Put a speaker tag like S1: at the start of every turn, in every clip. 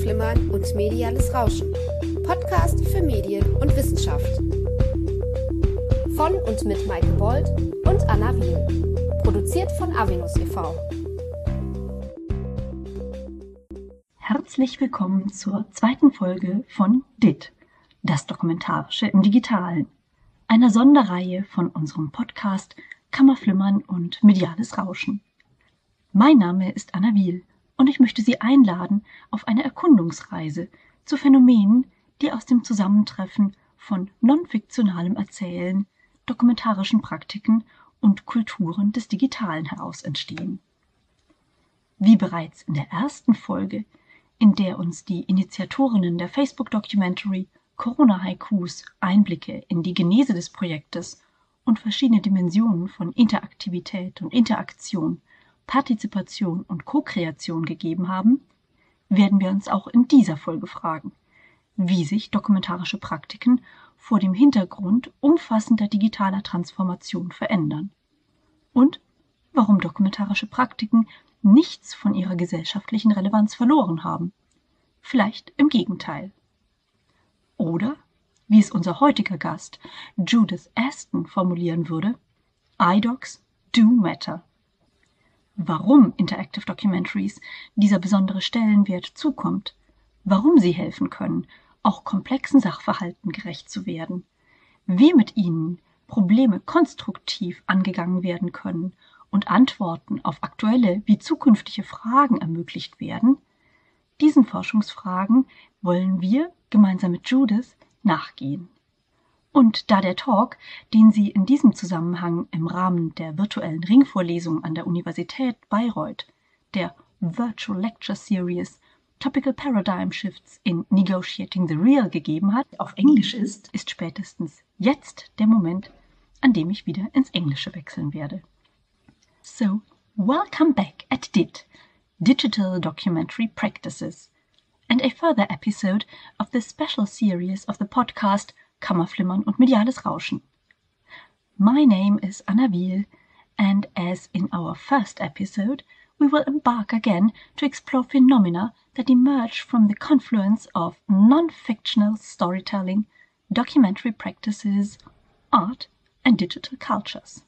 S1: Kammerflimmern und mediales Rauschen. Podcast für Medien und Wissenschaft. Von und mit Maike Bold und Anna Wiel. Produziert von Avenus e.V.
S2: Herzlich willkommen zur zweiten Folge von DIT, das Dokumentarische im Digitalen, einer Sonderreihe von unserem Podcast Kammerflimmern und mediales Rauschen. Mein Name ist Anna Wiel und ich möchte Sie einladen auf eine Erkundungsreise zu Phänomenen, die aus dem Zusammentreffen von non-fiktionalem Erzählen, dokumentarischen Praktiken und Kulturen des Digitalen heraus entstehen. Wie bereits in der ersten Folge, in der uns die Initiatorinnen der Facebook-Documentary Corona-Haikus Einblicke in die Genese des Projektes und verschiedene Dimensionen von Interaktivität und Interaktion, Partizipation und Co-Kreation gegeben haben, werden wir uns auch in dieser Folge fragen, wie sich dokumentarische Praktiken vor dem Hintergrund umfassender digitaler Transformation verändern und warum dokumentarische Praktiken nichts von ihrer gesellschaftlichen Relevanz verloren haben. Vielleicht im Gegenteil. Oder, wie es unser heutiger Gast Judith Aston formulieren würde, iDocs do matter. Warum Interactive Documentaries dieser besondere Stellenwert zukommt, warum sie helfen können, auch komplexen Sachverhalten gerecht zu werden, wie mit ihnen Probleme konstruktiv angegangen werden können und Antworten auf aktuelle wie zukünftige Fragen ermöglicht werden, diesen Forschungsfragen wollen wir gemeinsam mit Judith nachgehen. Und da der Talk, den sie in diesem Zusammenhang im Rahmen der virtuellen Ringvorlesung an der Universität Bayreuth, der Virtual Lecture Series Topical Paradigm Shifts in Negotiating the Real gegeben hat, auf Englisch ist spätestens jetzt der Moment, an dem ich wieder ins Englische wechseln werde. So, welcome back at DIT, Digital Documentary Practices, and a further episode of the special series of the podcast Kammerflimmern und mediales Rauschen. My name is Anna Wiel, and as in our first episode, we will embark again to explore phenomena that emerge from the confluence of non-fictional storytelling, documentary practices, art, and digital cultures.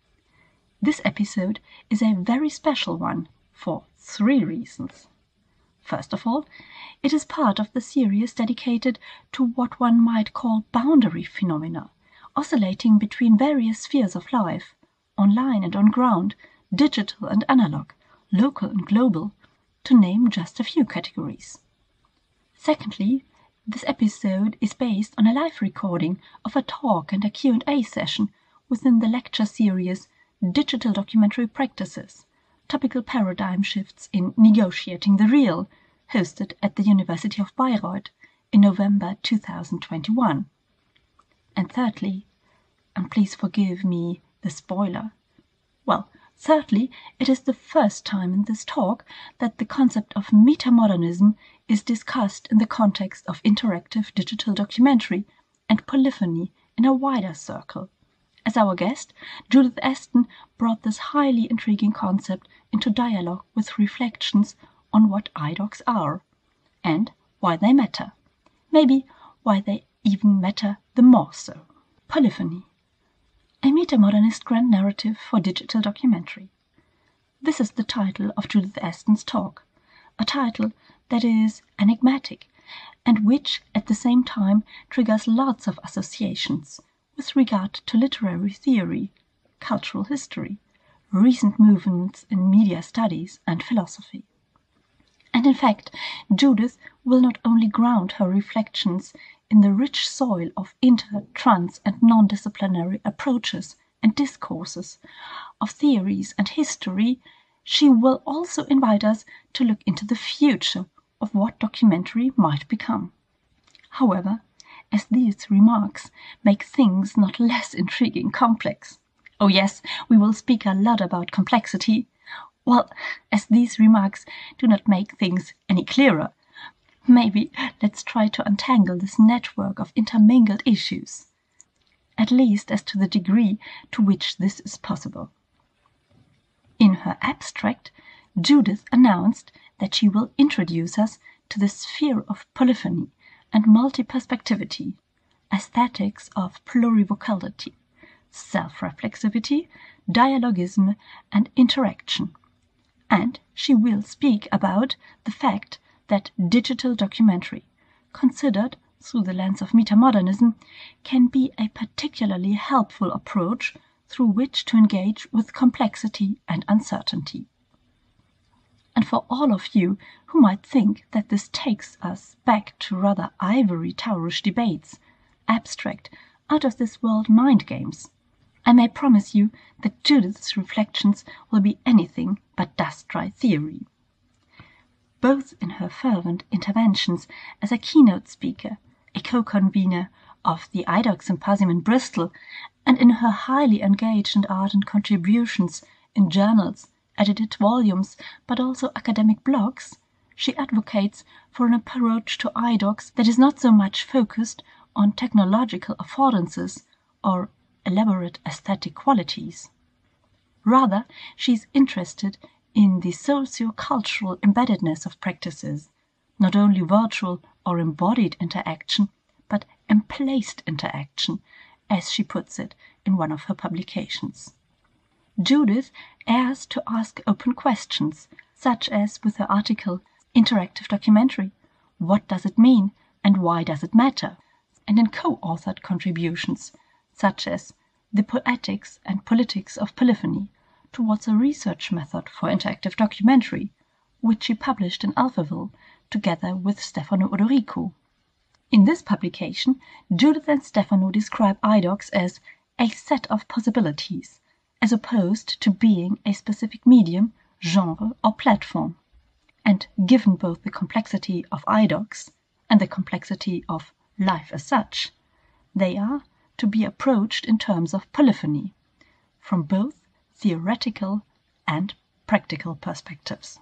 S2: This episode is a very special one for 3 reasons. First of all, it is part of the series dedicated to what one might call boundary phenomena, oscillating between various spheres of life, online and on ground, digital and analog, local and global, to name just a few categories. Secondly, this episode is based on a live recording of a talk and a Q&A session within the lecture series Digital Documentary Practices, Topical Paradigm Shifts in Negotiating the Real, hosted at the University of Bayreuth in November 2021. And thirdly, and please forgive me the spoiler, thirdly, it is the first time in this talk that the concept of metamodernism is discussed in the context of interactive digital documentary and polyphony in a wider circle. As our guest, Judith Aston brought this highly intriguing concept into dialogue with reflections on what iDocs are and why they matter. Maybe why they even matter the more so. Polyphony. A metamodernist grand narrative for digital documentary. This is the title of Judith Aston's talk, a title that is enigmatic and which at the same time triggers lots of associations with regard to literary theory, cultural history, recent movements in media studies and philosophy. And in fact, Judith will not only ground her reflections in the rich soil of inter-, trans- and non-disciplinary approaches and discourses, of theories and history, she will also invite us to look into the future of what documentary might become. However, as these remarks make things not less intriguing complex. Oh yes, we will speak a lot about complexity. Well, as these remarks do not make things any clearer, maybe let's try to untangle this network of intermingled issues, at least as to the degree to which this is possible. In her abstract, Judith announced that she will introduce us to the sphere of polyphony and multi-perspectivity, aesthetics of plurivocality, self-reflexivity, dialogism, and interaction. And she will speak about the fact that digital documentary, considered through the lens of metamodernism, can be a particularly helpful approach through which to engage with complexity and uncertainty. And for all of you who might think that this takes us back to rather ivory towerish debates, abstract, out of this world mind games, I may promise you that Judith's reflections will be anything but dust-dry theory. Both in her fervent interventions as a keynote speaker, a co-convener of the IDOC Symposium in Bristol, and in her highly engaged and ardent contributions in journals, edited volumes, but also academic blogs, she advocates for an approach to IDOCs that is not so much focused on technological affordances or elaborate aesthetic qualities. Rather, she is interested in the socio-cultural embeddedness of practices, not only virtual or embodied interaction, but emplaced interaction, as she puts it in one of her publications. Judith dares to ask open questions, such as with her article Interactive Documentary, What Does It Mean and Why Does It Matter? And in co-authored contributions, such as The Poetics and Politics of Polyphony, towards a research method for interactive documentary, which she published in Alphaville, together with Stefano Odorico. In this publication, Judith and Stefano describe IDOCs as a set of possibilities, as opposed to being a specific medium, genre, or platform. And given both the complexity of IDOCs and the complexity of life as such, they are to be approached in terms of polyphony, from both theoretical and practical perspectives.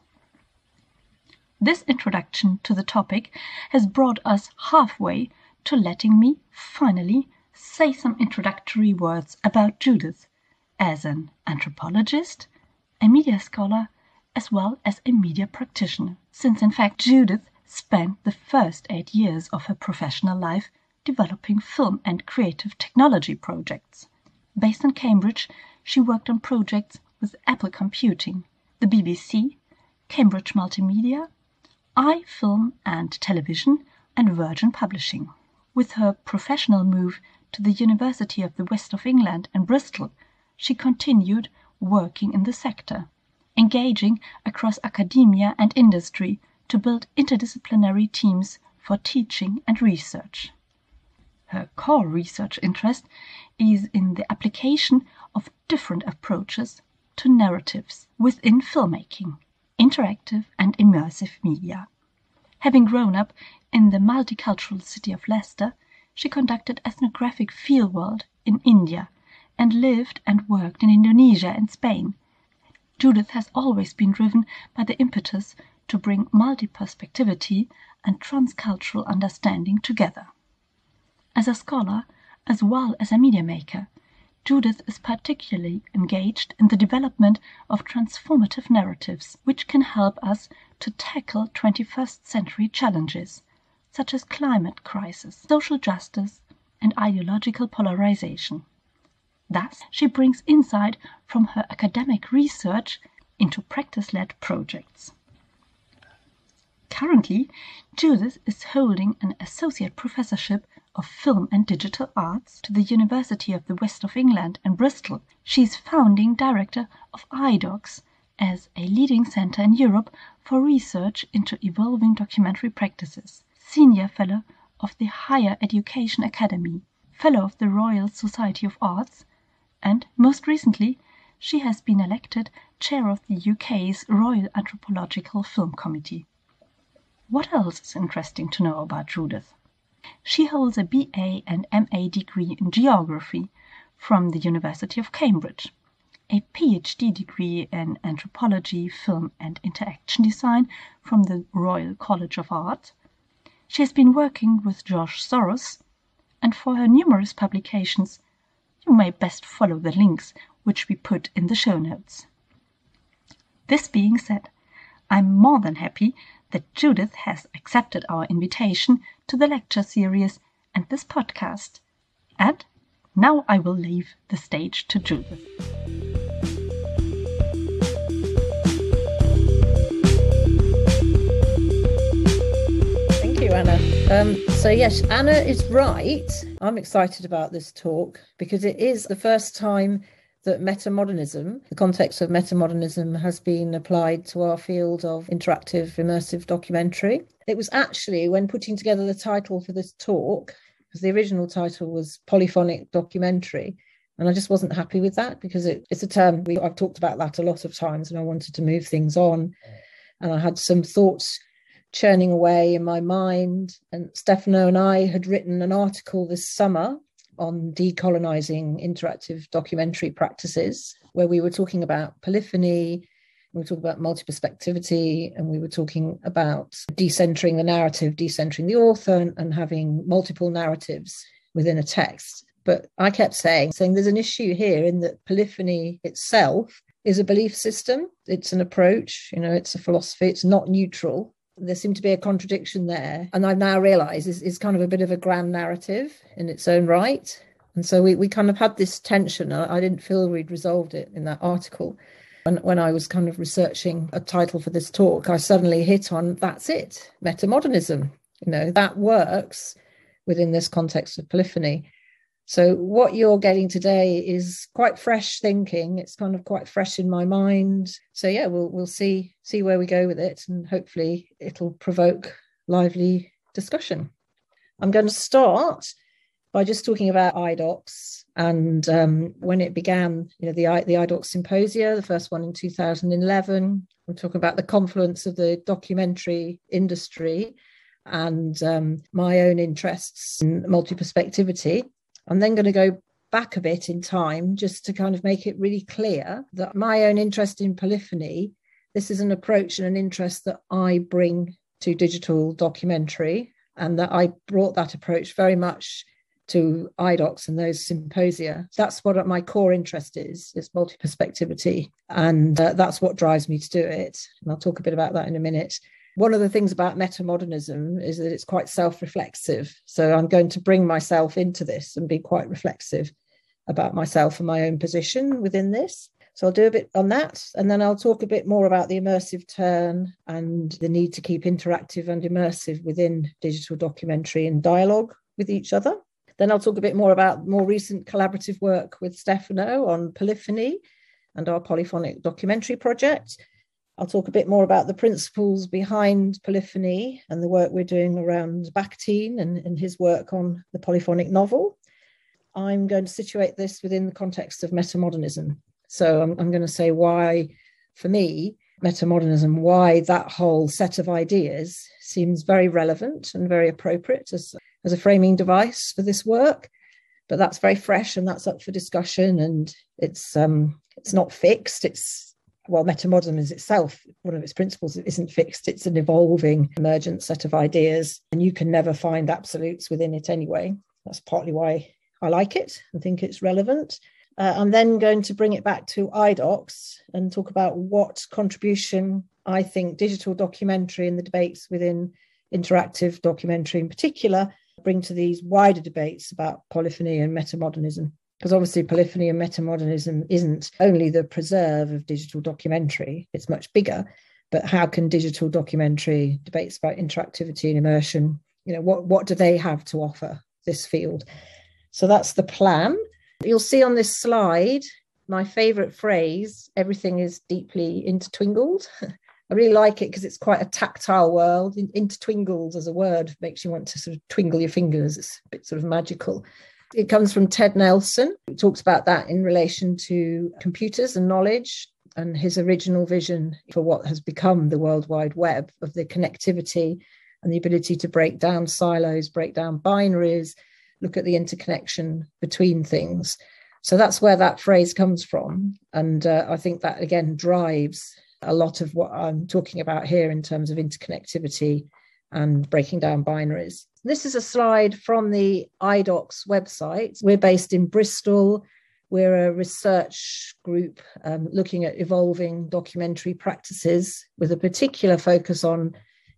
S2: This introduction to the topic has brought us halfway to letting me, finally, say some introductory words about Judith as an anthropologist, a media scholar, as well as a media practitioner, since in fact Judith spent the first 8 years of her professional life developing film and creative technology projects. Based in Cambridge, she worked on projects with Apple Computing, the BBC, Cambridge Multimedia, iFilm and Television, and Virgin Publishing. With her professional move to the University of the West of England in Bristol, she continued working in the sector, engaging across academia and industry to build interdisciplinary teams for teaching and research. Her core research interest is in the application of different approaches to narratives within filmmaking, interactive and immersive media. Having grown up in the multicultural city of Leicester, she conducted ethnographic fieldwork in India and lived and worked in Indonesia and Spain. Judith has always been driven by the impetus to bring multi-perspectivity and transcultural understanding together. As a scholar, as well as a media maker, Judith is particularly engaged in the development of transformative narratives, which can help us to tackle 21st century challenges, such as climate crisis, social justice, and ideological polarization. Thus, she brings insight from her academic research into practice-led projects. Currently, Judith is holding an associate professorship of Film and Digital Arts to the University of the West of England in Bristol. She is founding director of IDOCs as a leading center in Europe for research into evolving documentary practices, senior fellow of the Higher Education Academy, fellow of the Royal Society of Arts, and most recently she has been elected chair of the UK's Royal Anthropological Film Committee. What else is interesting to know about Judith? She holds a BA and MA degree in geography from the University of Cambridge, a PhD degree in anthropology, film and interaction design from the Royal College of Art. She has been working with George Soros, and for her numerous publications, you may best follow the links which we put in the show notes. This being said, I'm more than happy that Judith has accepted our invitation to the lecture series and this podcast. And now I will leave the stage to Judith.
S3: Thank you, Anna. So yes, Anna is right. I'm excited about this talk because it is the first time that metamodernism, the context of metamodernism, has been applied to our field of interactive immersive documentary. It was actually when putting together the title for this talk, because the original title was Polyphonic Documentary, and I just wasn't happy with that because it's a term I've talked about that a lot of times, and I wanted to move things on. And I had some thoughts churning away in my mind. And Stefano and I had written an article this summer on decolonizing interactive documentary practices, where we were talking about polyphony, we were talking about multi-perspectivity, and we were talking about decentering the narrative, decentering the author, and having multiple narratives within a text. But I kept saying there's an issue here in that polyphony itself is a belief system. It's an approach, it's a philosophy. It's not neutral. There seemed to be a contradiction there. And I've now realised it's kind of a bit of a grand narrative in its own right. And so we kind of had this tension. I didn't feel we'd resolved it in that article. And when I was kind of researching a title for this talk, I suddenly hit on, that's it, metamodernism. That works within this context of polyphony. So what you're getting today is quite fresh thinking. It's kind of quite fresh in my mind. So yeah, we'll see where we go with it, and hopefully it'll provoke lively discussion. I'm going to start by just talking about IDOCS and when it began, the IDOCS Symposia, the first one in 2011. We're talking about the confluence of the documentary industry and my own interests in multi-perspectivity. I'm then going to go back a bit in time just to kind of make it really clear that my own interest in polyphony, this is an approach and an interest that I bring to digital documentary, and that I brought that approach very much to IDOCS and those symposia. That's what my core interest is multi-perspectivity, and that's what drives me to do it. And I'll talk a bit about that in a minute. One of the things about metamodernism is that it's quite self-reflexive. So I'm going to bring myself into this and be quite reflexive about myself and my own position within this. So I'll do a bit on that. And then I'll talk a bit more about the immersive turn and the need to keep interactive and immersive within digital documentary and dialogue with each other. Then I'll talk a bit more about more recent collaborative work with Stefano on polyphony and our polyphonic documentary project. I'll talk a bit more about the principles behind polyphony and the work we're doing around Bakhtin and his work on the polyphonic novel. I'm going to situate this within the context of metamodernism. So I'm going to say why, for me, metamodernism, why that whole set of ideas seems very relevant and very appropriate as a framing device for this work. But that's very fresh and that's up for discussion, and it's not fixed. Metamodernism is itself, one of its principles, it isn't fixed. It's an evolving, emergent set of ideas, and you can never find absolutes within it anyway. That's partly why I like it and think it's relevant. I'm then going to bring it back to IDOCS and talk about what contribution I think digital documentary and the debates within interactive documentary in particular bring to these wider debates about polyphony and metamodernism. Because obviously polyphony and metamodernism isn't only the preserve of digital documentary, it's much bigger. But how can digital documentary, debates about interactivity and immersion, what do they have to offer this field? So that's the plan. You'll see on this slide, my favourite phrase, everything is deeply intertwingled. I really like it because it's quite a tactile world. Intertwingled as a word makes you want to sort of twinkle your fingers. It's a bit sort of magical. It comes from Ted Nelson, who talks about that in relation to computers and knowledge and his original vision for what has become the World Wide Web, of the connectivity and the ability to break down silos, break down binaries, look at the interconnection between things. So that's where that phrase comes from. And I think that, again, drives a lot of what I'm talking about here in terms of interconnectivity and breaking down binaries. This is a slide from the IDOCS website. We're based in Bristol. We're a research group looking at evolving documentary practices with a particular focus on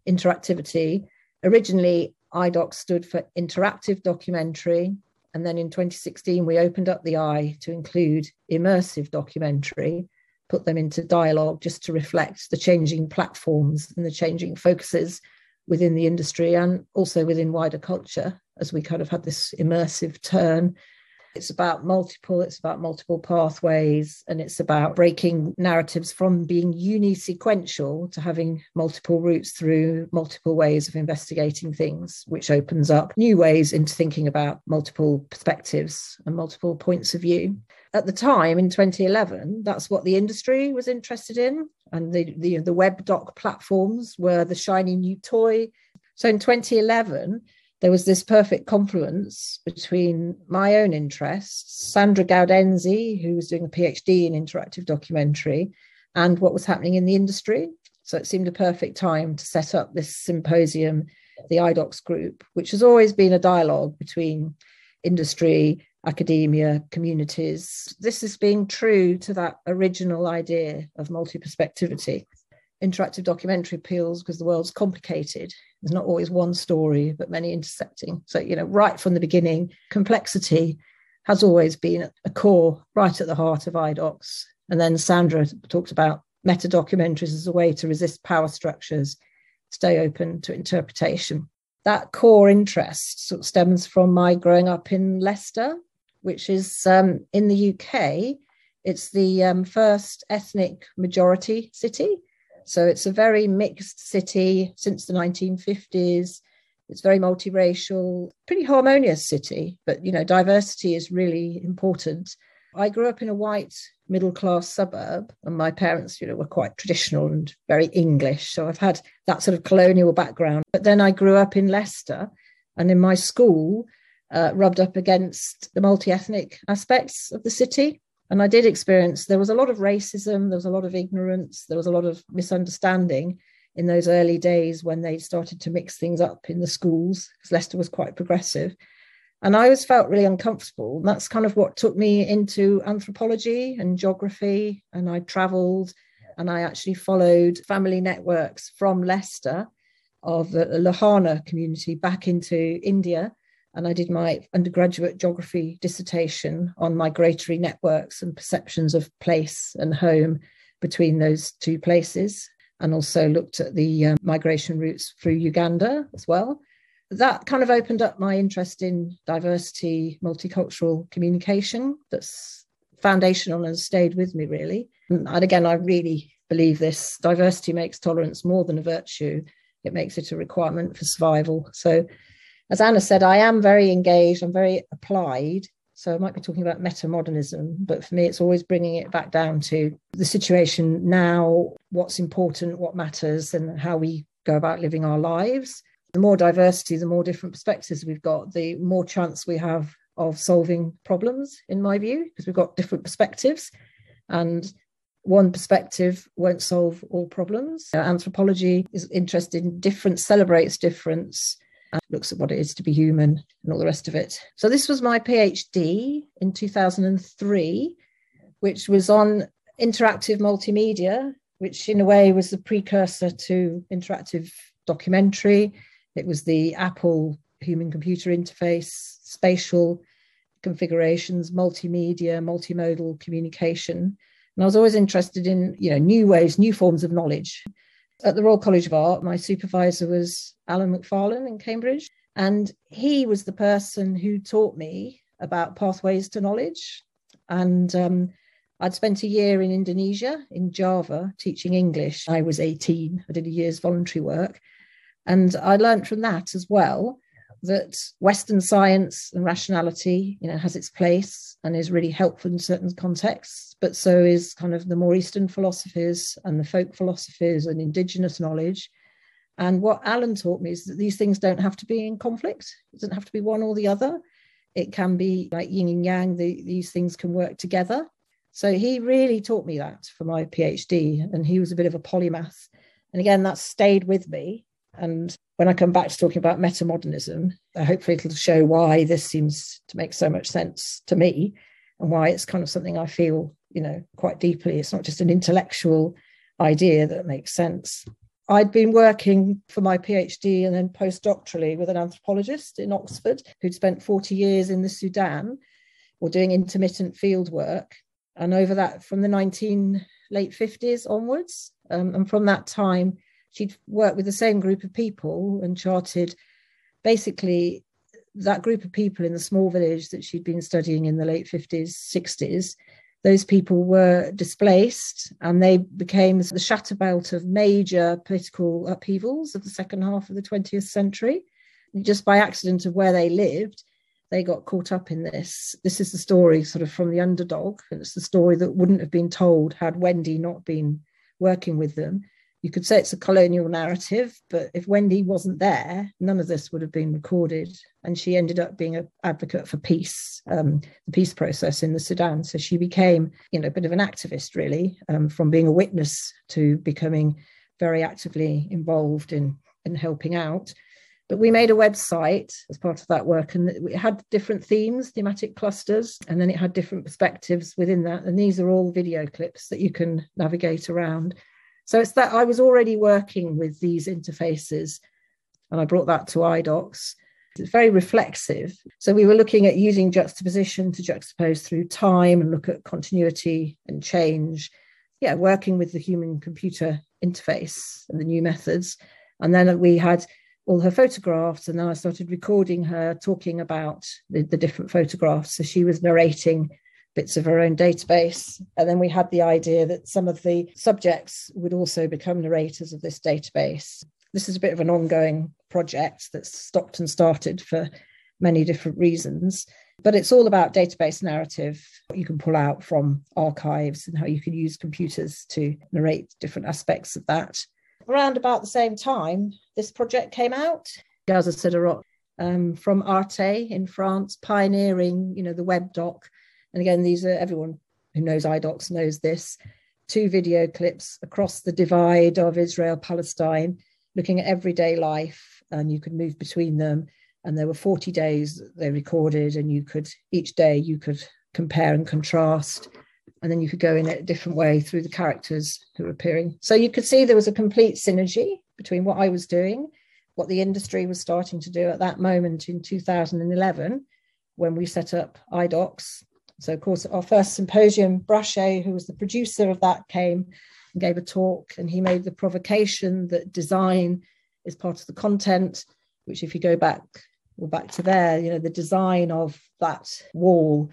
S3: interactivity. Originally, IDOC stood for Interactive Documentary. And then in 2016, we opened up the I to include immersive documentary, put them into dialogue just to reflect the changing platforms and the changing focuses within the industry and also within wider culture as we kind of had this immersive turn. It's about multiple pathways, and it's about breaking narratives from being unisequential to having multiple routes through multiple ways of investigating things, which opens up new ways into thinking about multiple perspectives and multiple points of view. At the time, in 2011, that's what the industry was interested in, and the web doc platforms were the shiny new toy. So in 2011, there was this perfect confluence between my own interests, Sandra Gaudenzi, who was doing a PhD in interactive documentary, and what was happening in the industry. So it seemed a perfect time to set up this symposium, the IDOCS group, which has always been a dialogue between industry, academia, communities. This is being true to that original idea of multi-perspectivity. Interactive documentary appeals because the world's complicated. There's not always one story, but many intersecting. So, right from the beginning, complexity has always been a core right at the heart of IDOCS. And then Sandra talked about meta documentaries as a way to resist power structures, stay open to interpretation. That core interest sort of stems from my growing up in Leicester, which is in the UK. It's the first ethnic majority city. So it's a very mixed city since the 1950s. It's very multiracial, pretty harmonious city, but, diversity is really important. I grew up in a white middle-class suburb, and my parents, were quite traditional and very English. So I've had that sort of colonial background. But then I grew up in Leicester, and in my school, rubbed up against the multi-ethnic aspects of the city. And I did experience, there was a lot of racism, there was a lot of ignorance, there was a lot of misunderstanding in those early days when they started to mix things up in the schools, because Leicester was quite progressive. And I always felt really uncomfortable. And that's kind of what took me into anthropology and geography. And I travelled and I actually followed family networks from Leicester of the Lohana community back into India. And I did my undergraduate geography dissertation on migratory networks and perceptions of place and home between those two places, and also looked at the migration routes through Uganda as well. That kind of opened up my interest in diversity, multicultural communication. That's foundational and stayed with me, really. And again, I really believe this. Diversity makes tolerance more than a virtue. It makes it a requirement for survival. So, as Anna said, I am very engaged, I'm very applied. So I might be talking about metamodernism, but for me, it's always bringing it back down to the situation now, what's important, what matters, and how we go about living our lives. The more diversity, the more different perspectives we've got, the more chance we have of solving problems, in my view, because we've got different perspectives. And one perspective won't solve all problems. Anthropology is interested in difference, celebrates difference, looks at what it is to be human and all the rest of it. So this was my PhD in 2003, which was on interactive multimedia, which in a way was the precursor to interactive documentary. It was the Apple human-computer interface, spatial configurations, multimedia, multimodal communication. And I was always interested in, new ways, new forms of knowledge. At the Royal College of Art, my supervisor was Alan Macfarlane in Cambridge, and he was the person who taught me about pathways to knowledge. And I'd spent a year in Indonesia, in Java, teaching English. I was 18. I did a year's voluntary work. And I learned from that as well that Western science and rationality, has its place and is really helpful in certain contexts, but so is kind of the more Eastern philosophies and the folk philosophies and indigenous knowledge. And what Alan taught me is that these things don't have to be in conflict. It doesn't have to be one or the other. It can be like yin and yang. These things can work together. So he really taught me that for my PhD, and he was a bit of a polymath. And again, that stayed with me. And when I come back to talking about metamodernism, hopefully it'll show why this seems to make so much sense to me and why it's kind of something I feel, quite deeply. It's not just an intellectual idea that makes sense. I'd been working for my PhD and then postdoctorally with an anthropologist in Oxford who'd spent 40 years in the Sudan or doing intermittent field work. And over that, from the late 50s onwards, and from that time, she'd worked with the same group of people and charted basically that group of people in the small village that she'd been studying in the late 50s, 60s. Those people were displaced and they became the shatter belt of major political upheavals of the second half of the 20th century. Just by accident of where they lived, they got caught up in this. This is the story sort of from the underdog. And it's the story that wouldn't have been told had Wendy not been working with them. You could say it's a colonial narrative, but if Wendy wasn't there, none of this would have been recorded. And she ended up being an advocate for peace, the peace process in the Sudan. So she became, a bit of an activist, really, from being a witness to becoming very actively involved in helping out. But we made a website as part of that work, and it had different themes, thematic clusters, and then it had different perspectives within that. And these are all video clips that you can navigate around. So it's that I was already working with these interfaces, and I brought that to iDocs. It's very reflexive. So we were looking at using juxtaposition to juxtapose through time and look at continuity and change. Yeah, working with the human-computer interface and the new methods. And then we had all her photographs, and then I started recording her talking about the different photographs. So she was narrating bits of her own database. And then we had the idea that some of the subjects would also become narrators of this database. This is a bit of an ongoing project that's stopped and started for many different reasons, but it's all about database narrative, what you can pull out from archives and how you can use computers to narrate different aspects of that. Around about the same time, this project came out. Gaza Siderot from Arte in France, pioneering, the web doc. And again, these are, everyone who knows iDocs knows this, 2 video clips across the divide of Israel-Palestine, looking at everyday life, and you could move between them. And there were 40 days that they recorded, and each day you could compare and contrast. And then you could go in a different way through the characters who were appearing. So you could see there was a complete synergy between what I was doing, what the industry was starting to do at that moment in 2011, when we set up iDocs. So, of course, our first symposium, Brachet, who was the producer of that, came and gave a talk, and he made the provocation that design is part of the content, which if you go back to there, the design of that wall,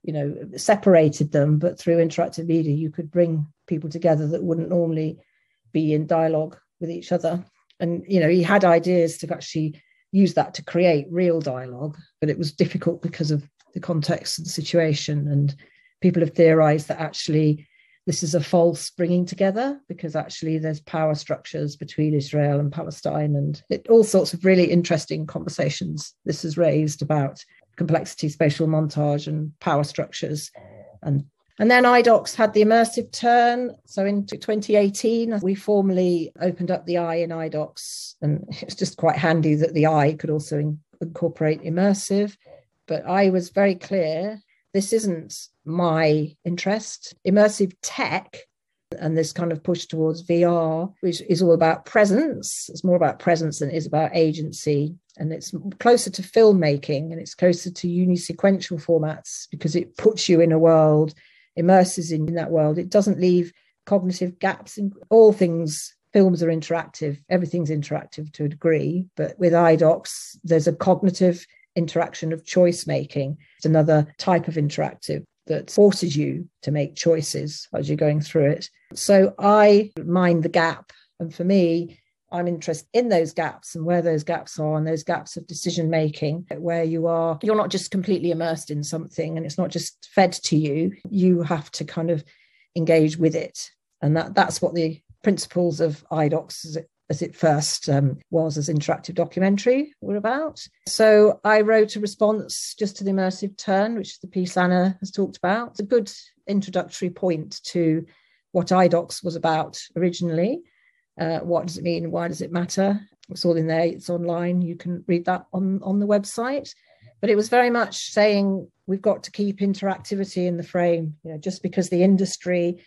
S3: separated them, but through interactive media, you could bring people together that wouldn't normally be in dialogue with each other. And, he had ideas to actually use that to create real dialogue, but it was difficult because of the context of the situation. And people have theorized that actually this is a false bringing together, because actually there's power structures between Israel and Palestine, and all sorts of really interesting conversations this has raised about complexity, spatial montage and power structures. And then iDocs had the immersive turn. So in 2018, we formally opened up the eye in iDocs, and it's just quite handy that the eye could also incorporate immersive. But I was very clear, this isn't my interest. Immersive tech and this kind of push towards VR, which is all about presence. It's more about presence than it is about agency. And it's closer to filmmaking, and it's closer to unisequential formats, because it puts you in a world, immerses in that world. It doesn't leave cognitive gaps. In all things, films are interactive. Everything's interactive to a degree. But with iDocs, there's a cognitive interaction of choice making. It's another type of interactive that forces you to make choices as you're going through it. So I mind the gap. And for me, I'm interested in those gaps and where those gaps are, and those gaps of decision making, where you're not just completely immersed in something and it's not just fed to you. You have to kind of engage with it. And that's what the principles of iDocs as it first was as interactive documentary were about. So I wrote a response just to the immersive turn, which is the piece Anna has talked about. It's a good introductory point to what iDocs was about originally. What does it mean? Why does it matter? It's all in there. It's online. You can read that on the website. But it was very much saying we've got to keep interactivity in the frame. Just because the industry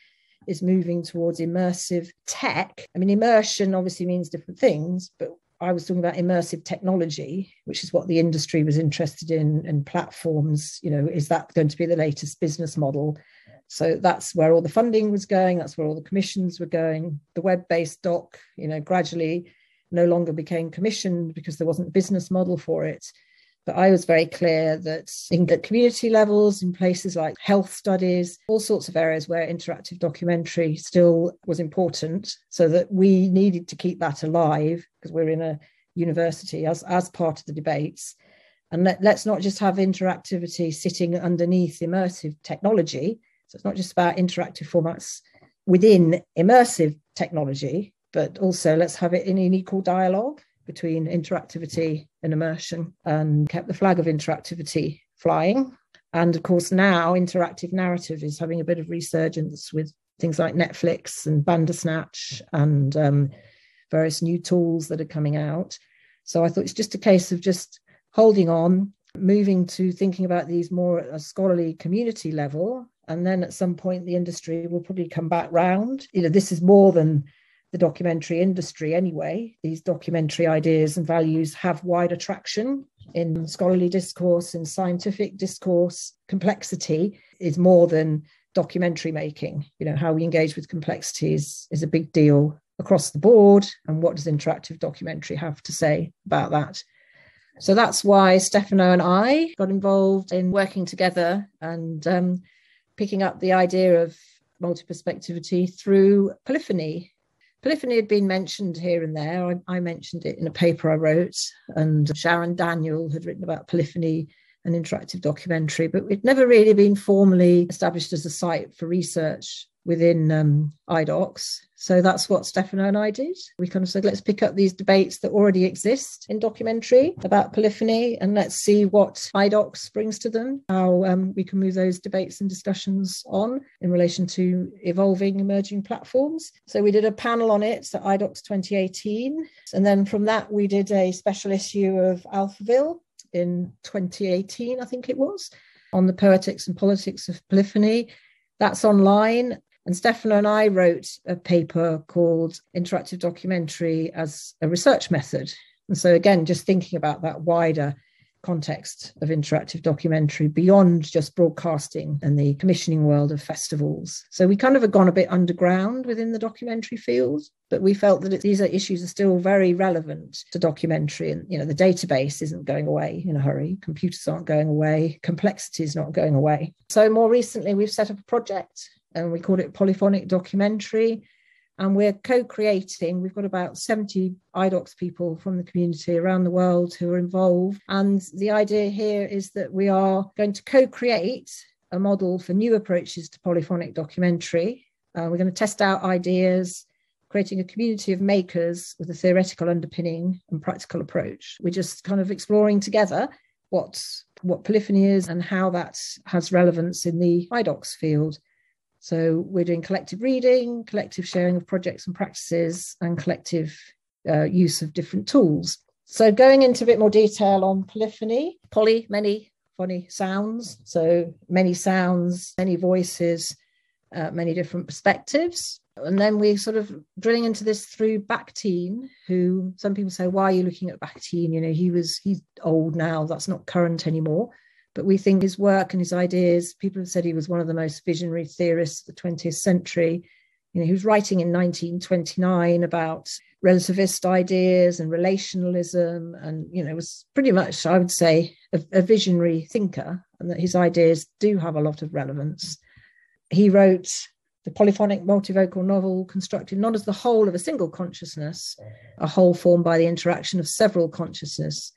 S3: is moving towards immersive tech. I mean, immersion obviously means different things, but I was talking about immersive technology, which is what the industry was interested in, and platforms. Is that going to be the latest business model? So that's where all the funding was going. That's where all the commissions were going. The web-based doc, gradually no longer became commissioned because there wasn't a business model for it. But I was very clear that at community levels, in places like health studies, all sorts of areas where interactive documentary still was important, so that we needed to keep that alive because we're in a university as part of the debates. And let's not just have interactivity sitting underneath immersive technology. So it's not just about interactive formats within immersive technology, but also let's have it in an equal dialogue between interactivity and immersion, and kept the flag of interactivity flying. And of course, now interactive narrative is having a bit of resurgence with things like Netflix and Bandersnatch and various new tools that are coming out. So I thought it's just a case of just holding on, moving to thinking about these more at a scholarly community level. And then at some point, the industry will probably come back round. This is more than the documentary industry anyway. These documentary ideas and values have wider traction in scholarly discourse, in scientific discourse. Complexity is more than documentary making. How we engage with complexity is a big deal across the board. And what does interactive documentary have to say about that? So that's why Stefano and I got involved in working together and picking up the idea of multi-perspectivity through polyphony. Polyphony had been mentioned here and there. I mentioned it in a paper I wrote, and Sharon Daniel had written about polyphony and interactive documentary, but it never really been formally established as a site for research within IDOCS. So that's what Stefano and I did. We kind of said, let's pick up these debates that already exist in documentary about polyphony, and let's see what IDOCS brings to them, how we can move those debates and discussions on in relation to evolving emerging platforms. So we did a panel on it at IDOCS 2018. And then from that, we did a special issue of Alphaville in 2018, I think it was, on the poetics and politics of polyphony. That's online. And Stefano and I wrote a paper called Interactive Documentary as a Research Method. And so again, just thinking about that wider context of interactive documentary beyond just broadcasting and the commissioning world of festivals. So we kind of have gone a bit underground within the documentary field, but we felt that these issues are still very relevant to documentary. And, the database isn't going away in a hurry. Computers aren't going away. Complexity is not going away. So more recently, we've set up a project and we called it Polyphonic Documentary. And we're co-creating. We've got about 70 IDOCS people from the community around the world who are involved. And the idea here is that we are going to co-create a model for new approaches to polyphonic documentary. We're going to test out ideas, creating a community of makers with a theoretical underpinning and practical approach. We're just kind of exploring together what polyphony is and how that has relevance in the IDOCS field. So we're doing collective reading, collective sharing of projects and practices, and collective use of different tools. So going into a bit more detail on polyphony, many, phony sounds. So many sounds, many voices, many different perspectives. And then we sort of drilling into this through Bakhtin, who some people say, why are you looking at Bakhtin? He's old now, that's not current anymore. But we think his work and his ideas, people have said he was one of the most visionary theorists of the 20th century. He was writing in 1929 about relativist ideas and relationalism, and, was pretty much, I would say, a visionary thinker, and that his ideas do have a lot of relevance. He wrote the polyphonic multivocal novel, constructed not as the whole of a single consciousness, a whole formed by the interaction of several consciousness,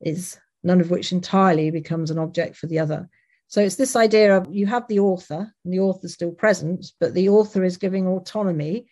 S3: none of which entirely becomes an object for the other. So it's this idea of you have the author, and the author's still present, but the author is giving autonomy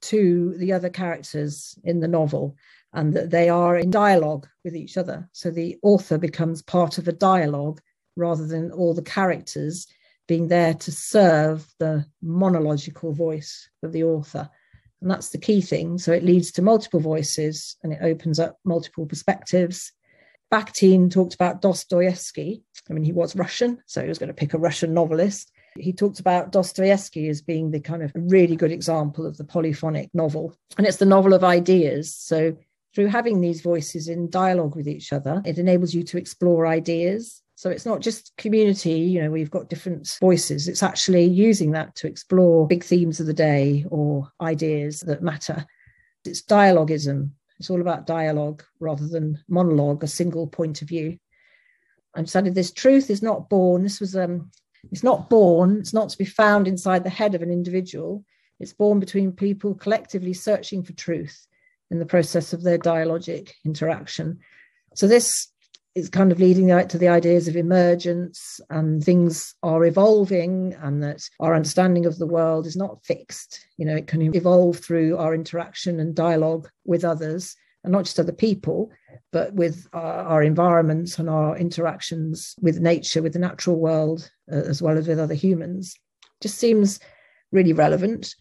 S3: to the other characters in the novel, and that they are in dialogue with each other. So the author becomes part of a dialogue rather than all the characters being there to serve the monological voice of the author. And that's the key thing. So it leads to multiple voices and it opens up multiple perspectives. Bakhtin talked about Dostoevsky. He was Russian, so he was going to pick a Russian novelist. He talks about Dostoevsky as being the kind of really good example of the polyphonic novel. And it's the novel of ideas. So through having these voices in dialogue with each other, it enables you to explore ideas. So it's not just community, we've got different voices. It's actually using that to explore big themes of the day or ideas that matter. It's dialogism. It's all about dialogue rather than monologue, a single point of view. I've decided this truth is not born. It's not born. It's not to be found inside the head of an individual. It's born between people collectively searching for truth in the process of their dialogic interaction. So this is kind of leading to the ideas of emergence, and things are evolving, and that our understanding of the world is not fixed. It can evolve through our interaction and dialogue with others, and not just other people, but with our environments and our interactions with nature, with the natural world, as well as with other humans. Just seems really relevant.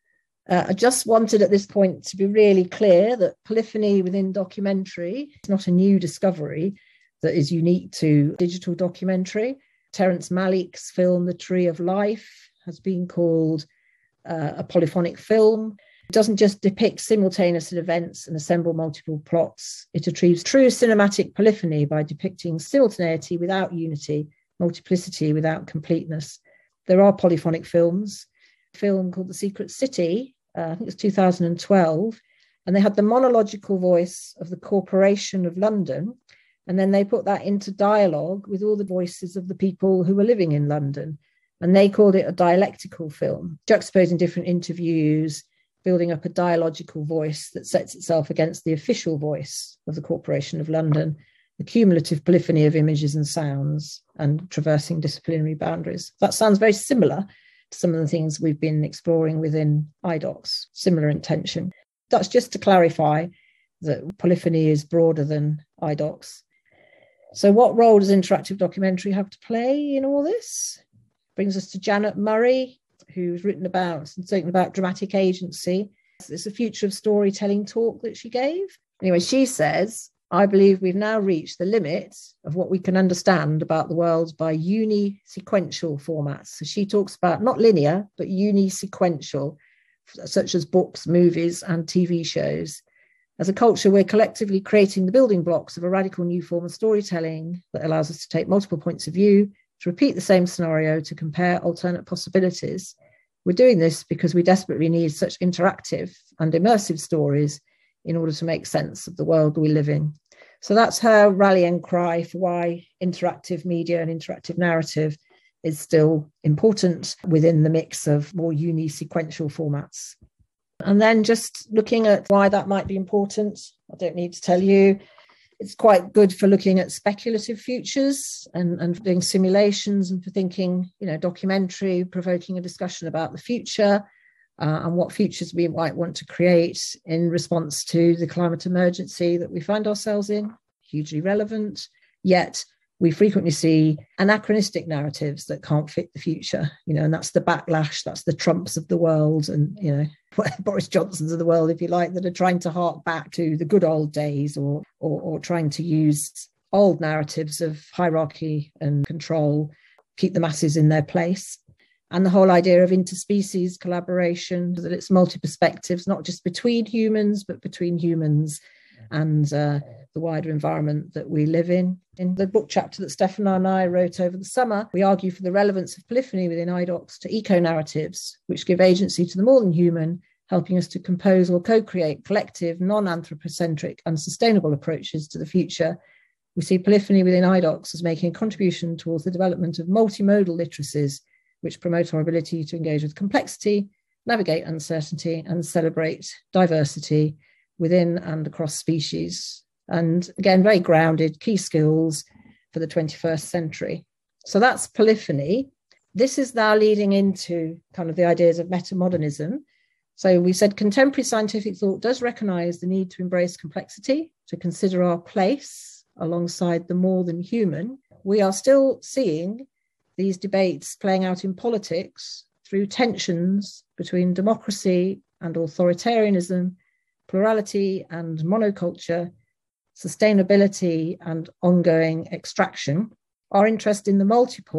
S3: I just wanted at this point to be really clear that polyphony within documentary is not a new discovery that is unique to digital documentary. Terrence Malick's film, The Tree of Life, has been called a polyphonic film. It doesn't just depict simultaneous events and assemble multiple plots. It achieves true cinematic polyphony by depicting simultaneity without unity, multiplicity without completeness. There are polyphonic films. A film called The Secret City, I think it was 2012, and they had the monological voice of the Corporation of London, and then they put that into dialogue with all the voices of the people who were living in London. And they called it a dialectical film, juxtaposing different interviews, building up a dialogical voice that sets itself against the official voice of the Corporation of London, the cumulative polyphony of images and sounds, and traversing disciplinary boundaries. That sounds very similar to some of the things we've been exploring within iDocs, similar intention. That's just to clarify that polyphony is broader than iDocs. So what role does interactive documentary have to play in all this? Brings us to Janet Murray, who's written about and spoken about dramatic agency. It's a future of storytelling talk that she gave. Anyway, she says, I believe we've now reached the limit of what we can understand about the world by uni-sequential formats. So she talks about not linear, but uni-sequential, such as books, movies, and TV shows. As a culture, we're collectively creating the building blocks of a radical new form of storytelling that allows us to take multiple points of view, to repeat the same scenario, to compare alternate possibilities. We're doing this because we desperately need such interactive and immersive stories in order to make sense of the world we live in. So that's her rallying cry for why interactive media and interactive narrative is still important within the mix of more uni-sequential formats. And then just looking at why that might be important, I don't need to tell you, it's quite good for looking at speculative futures and doing simulations, and for thinking, documentary, provoking a discussion about the future and what futures we might want to create in response to the climate emergency that we find ourselves in. Hugely relevant, yet we frequently see anachronistic narratives that can't fit the future, and that's the backlash, that's the Trumps of the world, and, Boris Johnsons of the world, if you like, that are trying to hark back to the good old days or trying to use old narratives of hierarchy and control, keep the masses in their place. And the whole idea of interspecies collaboration, that it's multi-perspectives, not just between humans, but between humans and the wider environment that we live in. In the book chapter that Stefano and I wrote over the summer, we argue for the relevance of polyphony within iDocs to eco-narratives, which give agency to the more than human, helping us to compose or co-create collective, non-anthropocentric and sustainable approaches to the future. We see polyphony within iDocs as making a contribution towards the development of multimodal literacies, which promote our ability to engage with complexity, navigate uncertainty, and celebrate diversity within and across species. And again, very grounded key skills for the 21st century. So that's polyphony. This is now leading into kind of the ideas of metamodernism. So we said contemporary scientific thought does recognise the need to embrace complexity, to consider our place alongside the more than human. We are still seeing these debates playing out in politics through tensions between democracy and authoritarianism, plurality and monoculture, sustainability and ongoing extraction. Our interest in the multiple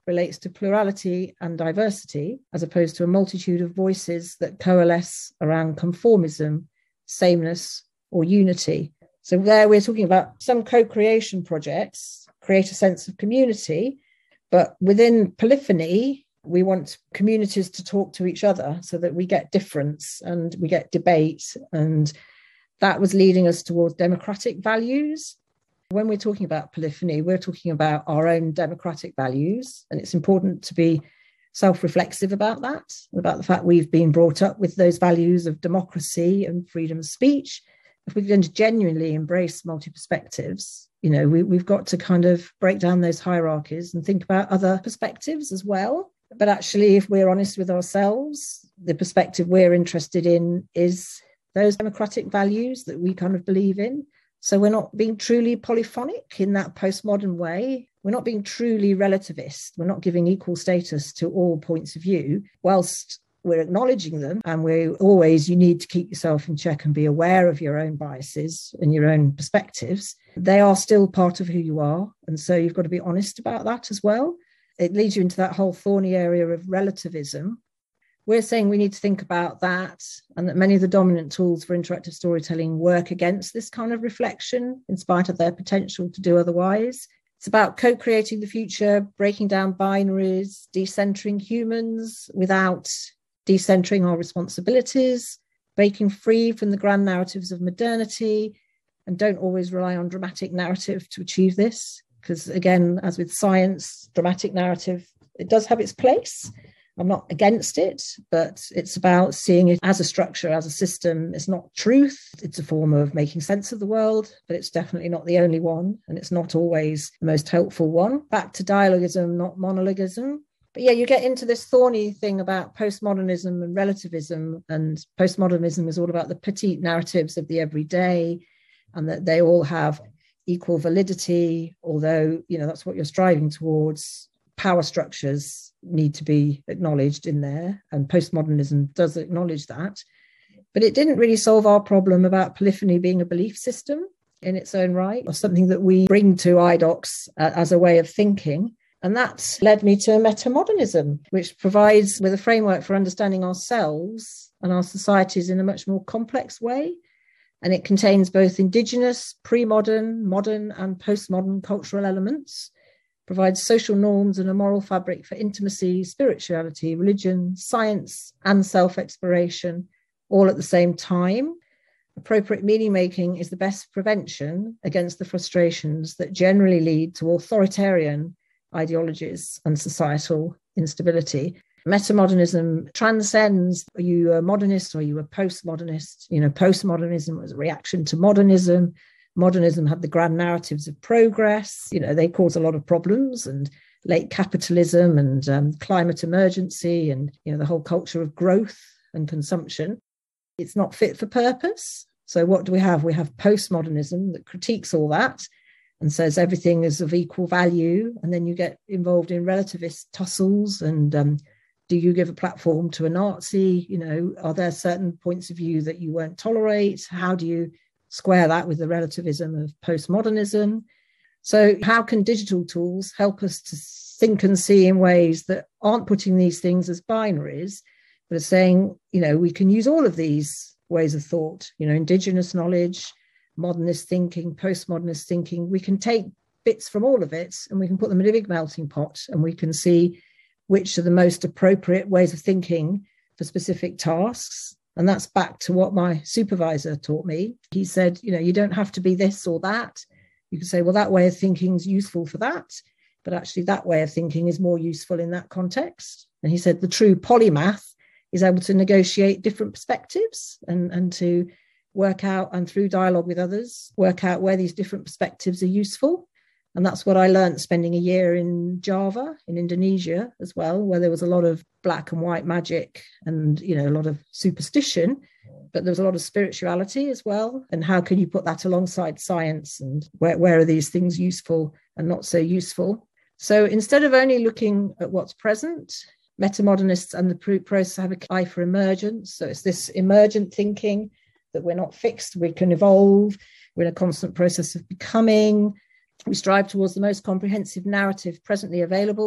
S3: relates to plurality and diversity, as opposed to a multitude of voices that coalesce around conformism, sameness, or unity. So there we're talking about some co-creation projects, create a sense of community, but within polyphony, we want communities to talk to each other so that we get difference and we get debate. And that was leading us towards democratic values. When we're talking about polyphony, we're talking about our own democratic values. And it's important to be self-reflexive about that, about the fact we've been brought up with those values of democracy and freedom of speech. If we're going to genuinely embrace multi-perspectives, we've got to kind of break down those hierarchies and think about other perspectives as well. But actually, if we're honest with ourselves, the perspective we're interested in is those democratic values that we kind of believe in. So we're not being truly polyphonic in that postmodern way. We're not being truly relativist. We're not giving equal status to all points of view, whilst we're acknowledging them. And you need to keep yourself in check and be aware of your own biases and your own perspectives. They are still part of who you are. And so you've got to be honest about that as well. It leads you into that whole thorny area of relativism. We're saying we need to think about that, and that many of the dominant tools for interactive storytelling work against this kind of reflection in spite of their potential to do otherwise. It's about co-creating the future, breaking down binaries, decentering humans without decentering our responsibilities, breaking free from the grand narratives of modernity, and don't always rely on dramatic narrative to achieve this. Because again, as with science, dramatic narrative, it does have its place. I'm not against it, but it's about seeing it as a structure, as a system. It's not truth. It's a form of making sense of the world, but it's definitely not the only one. And it's not always the most helpful one. Back to dialogism, not monologism. But yeah, you get into this thorny thing about postmodernism and relativism. And postmodernism is all about the petite narratives of the everyday, and that they all have equal validity, although, that's what you're striving towards. Power structures need to be acknowledged in there, and postmodernism does acknowledge that. But it didn't really solve our problem about polyphony being a belief system in its own right, or something that we bring to IDOCS as a way of thinking. And that led me to metamodernism, which provides with a framework for understanding ourselves and our societies in a much more complex way. And it contains both indigenous, pre-modern, modern, and postmodern cultural elements, provides social norms and a moral fabric for intimacy, spirituality, religion, science, and self-exploration, all at the same time. Appropriate meaning making is the best prevention against the frustrations that generally lead to authoritarian ideologies and societal instability. Metamodernism transcends, are you a modernist or are you a postmodernist? Postmodernism was a reaction to modernism. Modernism had the grand narratives of progress. They cause a lot of problems, and late capitalism and climate emergency and, the whole culture of growth and consumption. It's not fit for purpose. So what do we have? We have postmodernism that critiques all that and says everything is of equal value. And then you get involved in relativist tussles and do you give a platform to a Nazi? Are there certain points of view that you won't tolerate? How do you square that with the relativism of postmodernism? So how can digital tools help us to think and see in ways that aren't putting these things as binaries, but are saying, we can use all of these ways of thought, indigenous knowledge, modernist thinking, postmodernist thinking. We can take bits from all of it and we can put them in a big melting pot, and we can see which are the most appropriate ways of thinking for specific tasks. And that's back to what my supervisor taught me. He said, you don't have to be this or that. You can say, well, that way of thinking is useful for that, but actually that way of thinking is more useful in that context. And he said the true polymath is able to negotiate different perspectives and to work out, and through dialogue with others, work out where these different perspectives are useful. And that's what I learned spending a year in Java, in Indonesia as well, where there was a lot of black and white magic and, a lot of superstition, but there was a lot of spirituality as well. And how can you put that alongside science, and where are these things useful and not so useful? So instead of only looking at what's present, metamodernists and the process have an eye for emergence. So it's this emergent thinking that we're not fixed, we can evolve, we're in a constant process of becoming. We strive towards the most comprehensive narrative presently available,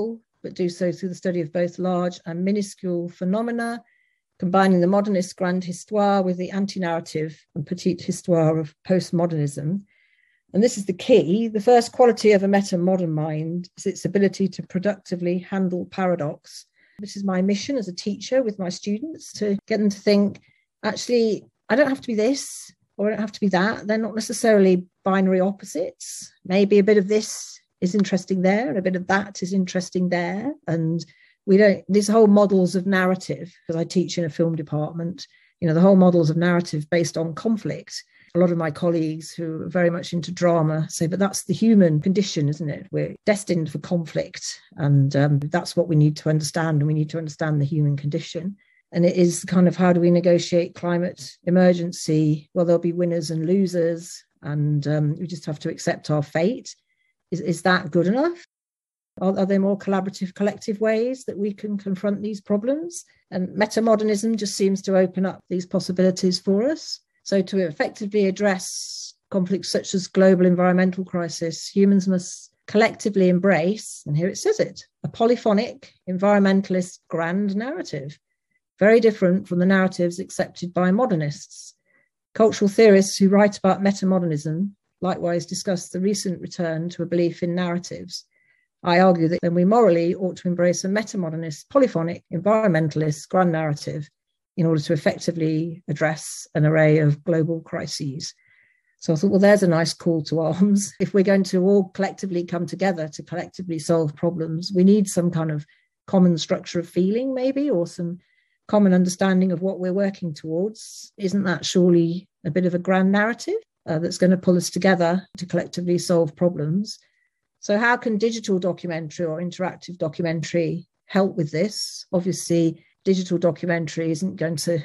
S3: but do so through the study of both large and minuscule phenomena, combining the modernist grande histoire with the anti-narrative and petite histoire of postmodernism. And this is the key. The first quality of a meta-modern mind is its ability to productively handle paradox. This is my mission as a teacher with my students, to get them to think, actually, I don't have to be this or I don't have to be that. They're not necessarily binary opposites. Maybe a bit of this is interesting there and a bit of that is interesting there. And these whole models of narrative, because I teach in a film department, the whole models of narrative based on conflict. A lot of my colleagues who are very much into drama say, but that's the human condition, isn't it? We're destined for conflict. And that's what we need to understand. And we need to understand the human condition. And it is kind of, how do we negotiate climate emergency? Well, there'll be winners and losers. And we just have to accept our fate. Is that good enough? Are there more collaborative, collective ways that we can confront these problems? And metamodernism just seems to open up these possibilities for us. So to effectively address conflicts such as global environmental crisis, humans must collectively embrace, and here it says it, a polyphonic environmentalist grand narrative, very different from the narratives accepted by modernists. Cultural theorists who write about metamodernism likewise discuss the recent return to a belief in narratives. I argue that then we morally ought to embrace a metamodernist, polyphonic, environmentalist grand narrative in order to effectively address an array of global crises. So I thought, well, there's a nice call to arms. If we're going to all collectively come together to collectively solve problems, we need some kind of common structure of feeling, maybe, or some common understanding of what we're working towards. Isn't that surely a bit of a grand narrative that's going to pull us together to collectively solve problems? So how can digital documentary or interactive documentary help with this? Obviously, digital documentary isn't going to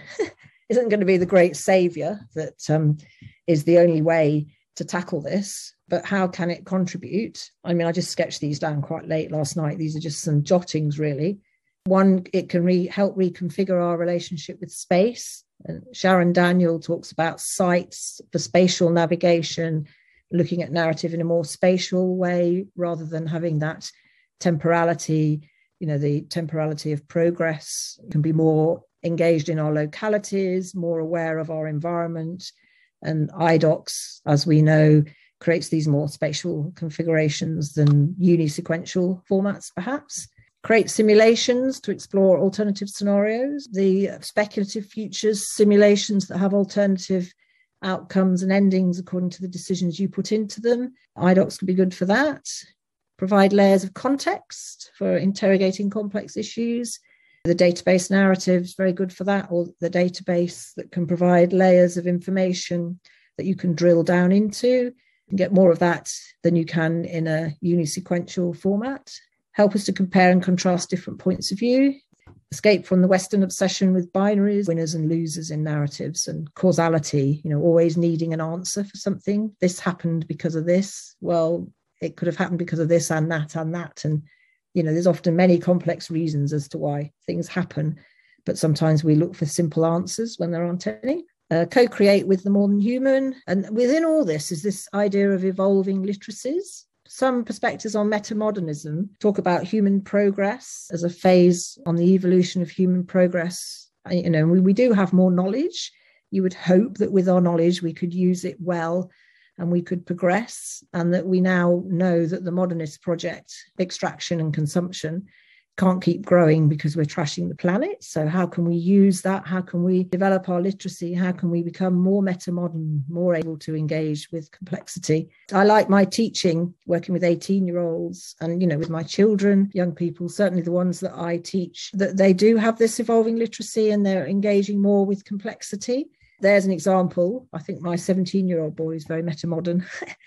S3: be the great savior that is the only way to tackle this, but how can it contribute? I mean, I just sketched these down quite late last night. These are just some jottings, really. One, it can help reconfigure our relationship with space. And Sharon Daniel talks about sites for spatial navigation, looking at narrative in a more spatial way rather than having that temporality. The temporality of progress, can be more engaged in our localities, more aware of our environment. And iDocs, as we know, creates these more spatial configurations than unisequential formats, perhaps. Create simulations to explore alternative scenarios, the speculative futures simulations that have alternative outcomes and endings according to the decisions you put into them. iDocs can be good for that. Provide layers of context for interrogating complex issues. The database narrative is very good for that, or the database that can provide layers of information that you can drill down into and get more of that than you can in a unisequential format. Help us to compare and contrast different points of view. Escape from the Western obsession with binaries, winners and losers in narratives, and causality, always needing an answer for something. This happened because of this. Well, it could have happened because of this and that and that. And, there's often many complex reasons as to why things happen, but sometimes we look for simple answers when there aren't any. Co-create with the modern human. And within all this is this idea of evolving literacies. Some perspectives on metamodernism talk about human progress as a phase on the evolution of human progress. We do have more knowledge. You would hope that with our knowledge, we could use it well and we could progress, and that we now know that the modernist project, extraction and consumption, can't keep growing because we're trashing the planet. So how can we use that? How can we develop our literacy? How can we become more metamodern, more able to engage with complexity? I like my teaching, working with 18-year-olds and, with my children, young people, certainly the ones that I teach, that they do have this evolving literacy and they're engaging more with complexity. There's an example. I think my 17-year-old boy is very metamodern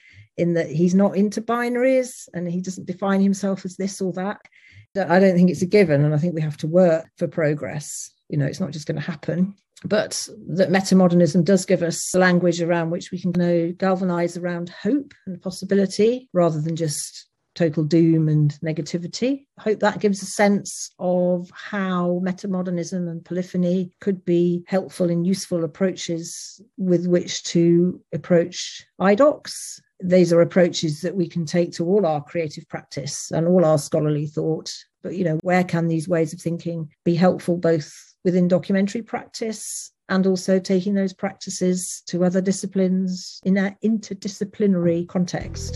S3: in that he's not into binaries and he doesn't define himself as this or that. I don't think it's a given, and I think we have to work for progress. It's not just going to happen. But that metamodernism does give us the language around which we can galvanise around hope and possibility rather than just total doom and negativity. I hope that gives a sense of how metamodernism and polyphony could be helpful and useful approaches with which to approach iDocs. these are approaches that we can take to all our creative practice and all our scholarly thought. But, where can these ways of thinking be helpful both within documentary practice and also taking those practices to other disciplines in an interdisciplinary context?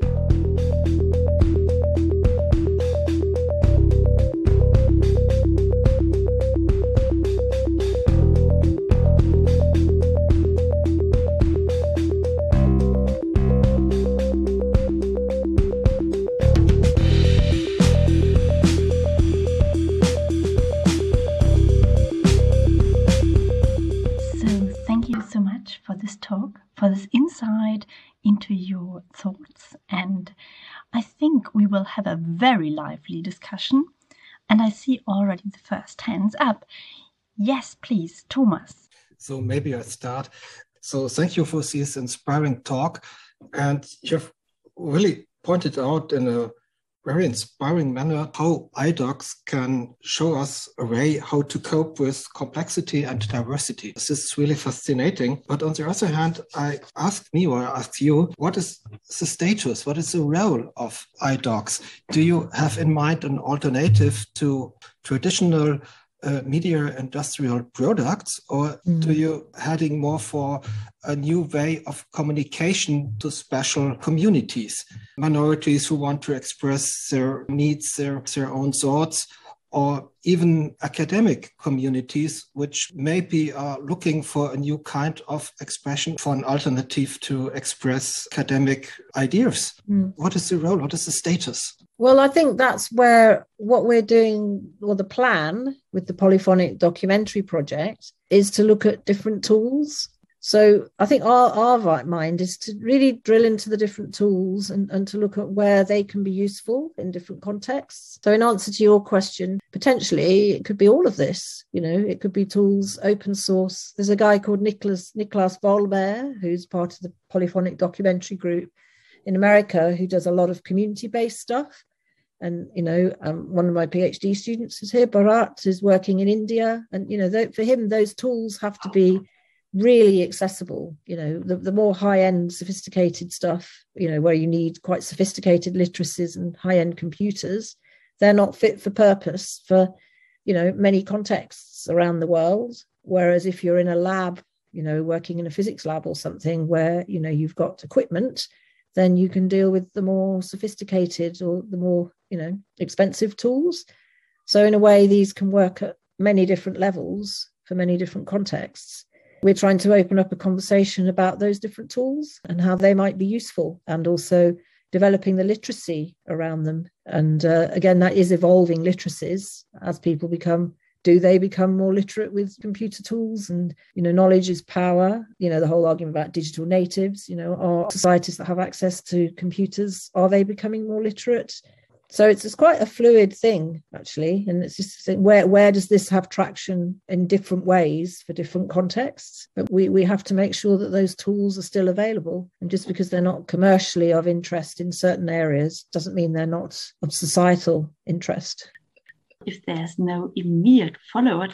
S2: For this talk, for this insight into your thoughts, and I think we will have a very lively discussion, and I see already the first hands up. Yes, please, Thomas.
S4: So maybe I start. So thank you for this inspiring talk, and you've really pointed out in a very inspiring manner how iDocs can show us a way how to cope with complexity and diversity. This is really fascinating. But on the other hand, I ask you, what is the status? What is the role of iDocs? Do you have in mind an alternative to traditional media industrial products, or do you heading more for a new way of communication to special communities, minorities who want to express their needs, their own thoughts, or even academic communities which maybe are looking for a new kind of expression, for an alternative to express academic ideas? What is the role? What is the status?
S3: Well, I think that's where what we're doing, or the plan with the Polyphonic Documentary Project, is to look at different tools. So I think our mind is to really drill into the different tools and to look at where they can be useful in different contexts. So in answer to your question, potentially it could be all of this. It could be tools, open source. There's a guy called Niklas Vollmer, who's part of the Polyphonic Documentary Group in America, who does a lot of community-based stuff. And, one of my PhD students is here, Bharat, is working in India. And, for him, those tools have to be really accessible. The more high-end sophisticated stuff, where you need quite sophisticated literacies and high-end computers, they're not fit for purpose for, many contexts around the world. Whereas if you're in a lab, working in a physics lab or something where, you've got equipment, then you can deal with the more sophisticated or the more, expensive tools. So in a way, these can work at many different levels for many different contexts. We're trying to open up a conversation about those different tools and how they might be useful, and also developing the literacy around them. And again, that is evolving literacies as people become more literate with computer tools, and, knowledge is power. The whole argument about digital natives, are societies that have access to computers, are they becoming more literate? So it's quite a fluid thing, actually. And it's just where does this have traction in different ways for different contexts? But we have to make sure that those tools are still available. And just because they're not commercially of interest in certain areas doesn't mean they're not of societal interest.
S2: If there's no immediate follow-up,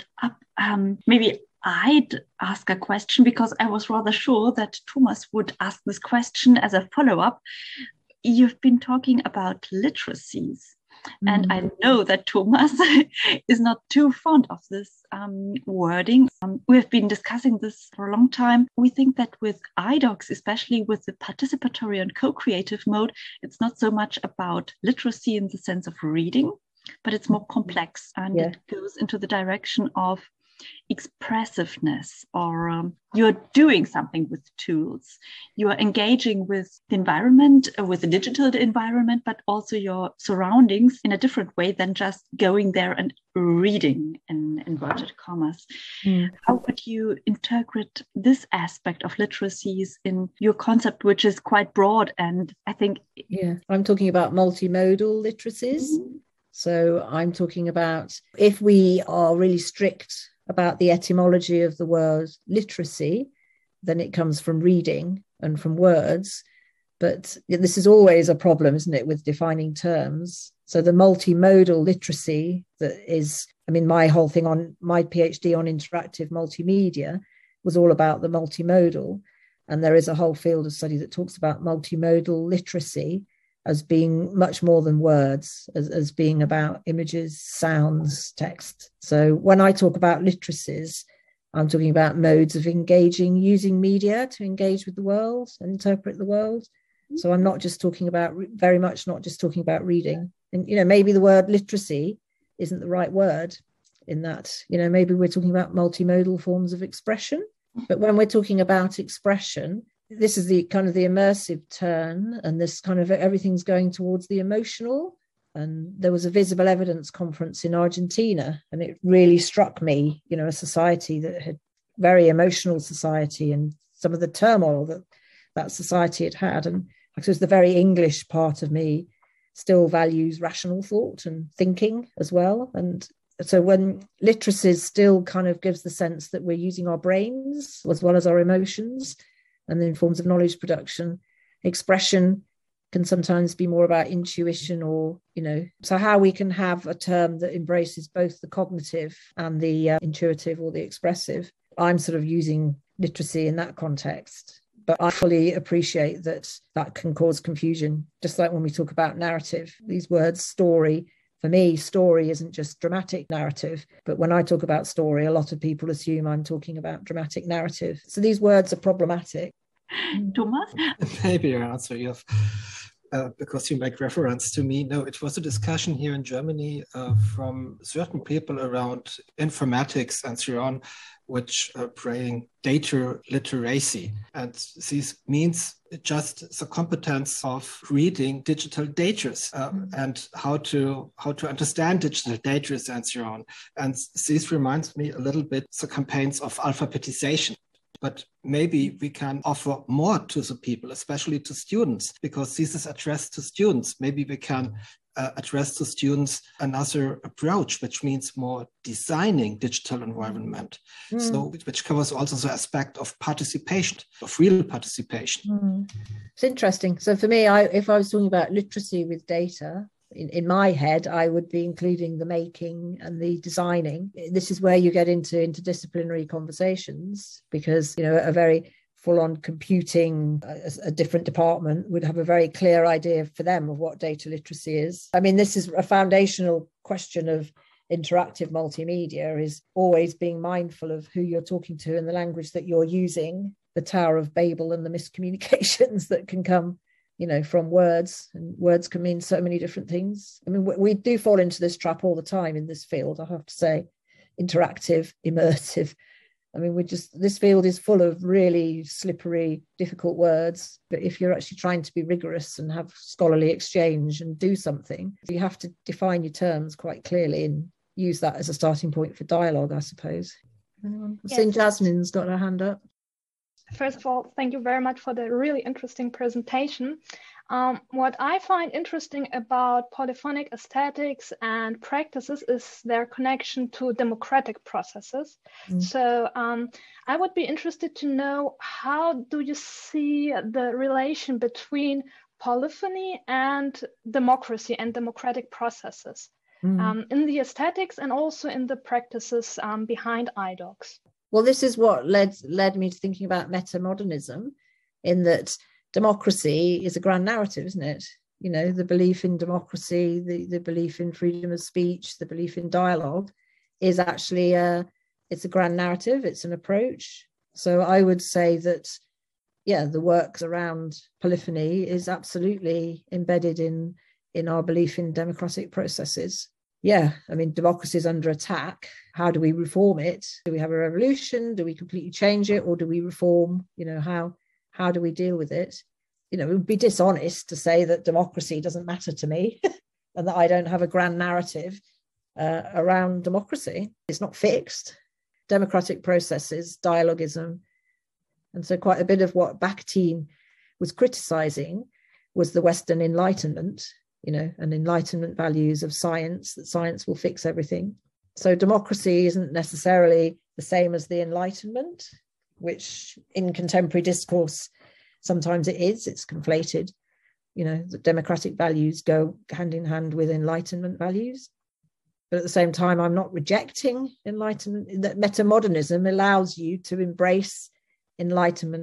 S2: maybe I'd ask a question, because I was rather sure that Thomas would ask this question as a follow-up. You've been talking about literacies, and I know that Thomas is not too fond of this wording. We've been discussing this for a long time. We think that with iDocs, especially with the participatory and co-creative mode, it's not so much about literacy in the sense of reading, but it's more complex, and it goes into the direction of expressiveness, or you're doing something with tools. You are engaging with the environment, with the digital environment, but also your surroundings in a different way than just going there and reading in inverted commas. How would you interpret this aspect of literacies in your concept, which is quite broad? And I think...
S3: I'm talking about multimodal literacies. So I'm talking about, if we are really strict about the etymology of the word literacy, then it comes from reading and from words. But this is always a problem, isn't it, with defining terms? So the multimodal literacy that is, my whole thing on my PhD on interactive multimedia was all about the multimodal. And there is a whole field of study that talks about multimodal literacy as being much more than words, as being about images, sounds, text. So when I talk about literacies, I'm talking about modes of engaging, using media to engage with the world and interpret the world. So I'm not just talking about, very much not just talking about reading. And, maybe the word literacy isn't the right word in that, maybe we're talking about multimodal forms of expression. But when we're talking about expression, this is the kind of the immersive turn, and this kind of everything's going towards the emotional. And there was a visible evidence conference in Argentina, and it really struck me, a society that had very emotional society, and some of the turmoil that society had. And I suppose the very English part of me still values rational thought and thinking as well. And so when literacy still kind of gives the sense that we're using our brains as well as our emotions, and then forms of knowledge production, expression can sometimes be more about intuition or, so how we can have a term that embraces both the cognitive and the intuitive or the expressive. I'm sort of using literacy in that context, but I fully appreciate that can cause confusion. Just like when we talk about narrative, these words, story, for me, story isn't just dramatic narrative, but when I talk about story, a lot of people assume I'm talking about dramatic narrative. So these words are problematic.
S2: Thomas?
S4: Maybe your answer, yes. Because you make reference to me. No, it was a discussion here in Germany from certain people around informatics and so on, which are praying data literacy. And this means just the competence of reading digital data and how to understand digital data and so on. And this reminds me a little bit the campaigns of alphabetization. But maybe we can offer more to the people, especially to students, because this is addressed to students. Maybe we can address to students another approach, which means more designing digital environment. So, which covers also the aspect of participation, of real participation.
S3: It's interesting. So for me, if I was talking about literacy with data, in my head, I would be including the making and the designing. This is where you get into interdisciplinary conversations, because, a very full-on computing, a different department would have a very clear idea for them of what data literacy is. I mean, this is a foundational question of interactive multimedia, is always being mindful of who you're talking to and the language that you're using, the Tower of Babel and the miscommunications that can come from words, and words can mean so many different things. I mean, we do fall into this trap all the time in this field, I have to say. Interactive, immersive. I mean, this field is full of really slippery, difficult words. But if you're actually trying to be rigorous and have scholarly exchange and do something, you have to define your terms quite clearly and use that as a starting point for dialogue, I suppose. Anyone? I've seen Jasmine's got her hand up.
S5: First of all, thank you very much for the really interesting presentation. What I find interesting about polyphonic aesthetics and practices is their connection to democratic processes. So I would be interested to know, how do you see the relation between polyphony and democracy and democratic processes in the aesthetics and also in the practices behind iDocs?
S3: Well, this is what led me to thinking about metamodernism, in that democracy is a grand narrative, isn't it? The belief in democracy, the belief in freedom of speech, the belief in dialogue is actually it's a grand narrative, it's an approach. So I would say that, the works around polyphony is absolutely embedded in our belief in democratic processes. I mean, democracy is under attack. How do we reform it? Do we have a revolution? Do we completely change it? Or do we reform? How do we deal with it? It would be dishonest to say that democracy doesn't matter to me and that I don't have a grand narrative around democracy. It's not fixed. Democratic processes, dialogism. And so quite a bit of what Bakhtin was criticizing was the Western Enlightenment, and Enlightenment values of science, that science will fix everything. So democracy isn't necessarily the same as the Enlightenment, which in contemporary discourse, sometimes it is, it's conflated. The democratic values go hand in hand with Enlightenment values. But at the same time, I'm not rejecting Enlightenment. That metamodernism allows you to embrace Enlightenment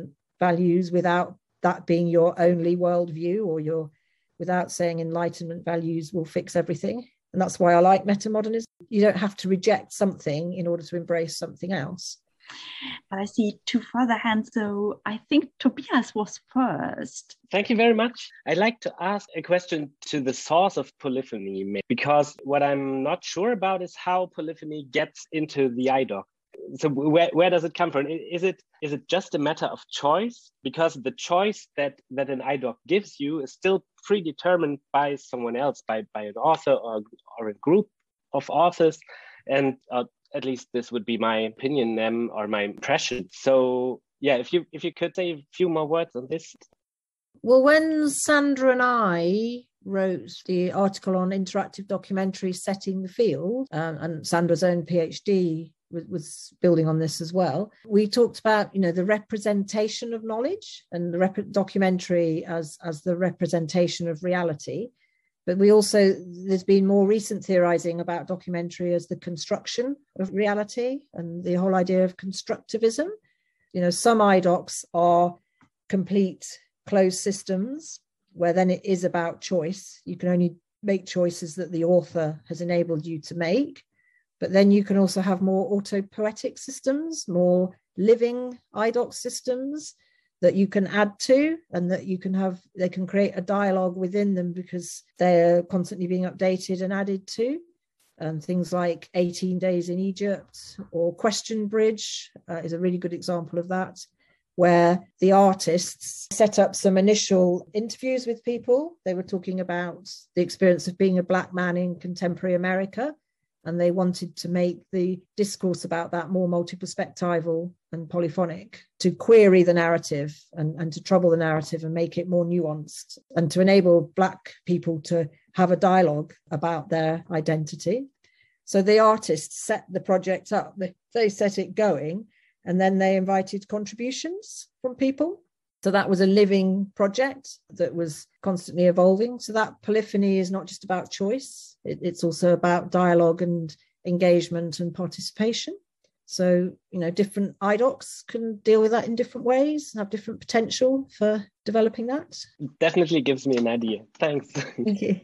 S3: values without that being your only worldview, or without saying Enlightenment values will fix everything. And that's why I like metamodernism. You don't have to reject something in order to embrace something else.
S2: But I see two further hands, so I think Tobias was first.
S6: Thank you very much. I'd like to ask a question to the source of polyphony, because what I'm not sure about is how polyphony gets into the IDOC. So where does it come from? Is it just a matter of choice? Because the choice that an IDOC gives you is still predetermined by someone else, by an author or a group of authors. And at least this would be my opinion or my impression. So yeah, if you could say a few more words on this.
S3: Well, when Sandra and I wrote the article on interactive documentaries setting the field, and Sandra's own PhD was building on this as well, we talked about, the representation of knowledge and the documentary as the representation of reality. But there's been more recent theorizing about documentary as the construction of reality and the whole idea of constructivism. Some IDOCs are complete closed systems where then it is about choice. You can only make choices that the author has enabled you to make. But then you can also have more autopoietic systems, more living IDOC systems that you can add to, and that they can create a dialogue within them because they're constantly being updated and added to. Things like 18 Days in Egypt or Question Bridge is a really good example of that, where the artists set up some initial interviews with people. They were talking about the experience of being a Black man in contemporary America, and they wanted to make the discourse about that more multi-perspectival and polyphonic, to query the narrative and to trouble the narrative and make it more nuanced, and to enable Black people to have a dialogue about their identity. So the artists set the project up, they set it going, and then they invited contributions from people. So that was a living project that was constantly evolving. So that polyphony is not just about choice, it's also about dialogue and engagement and participation. So, different IDOCs can deal with that in different ways and have different potential for developing that.
S6: Definitely gives me an idea. Thanks.
S3: Thank you.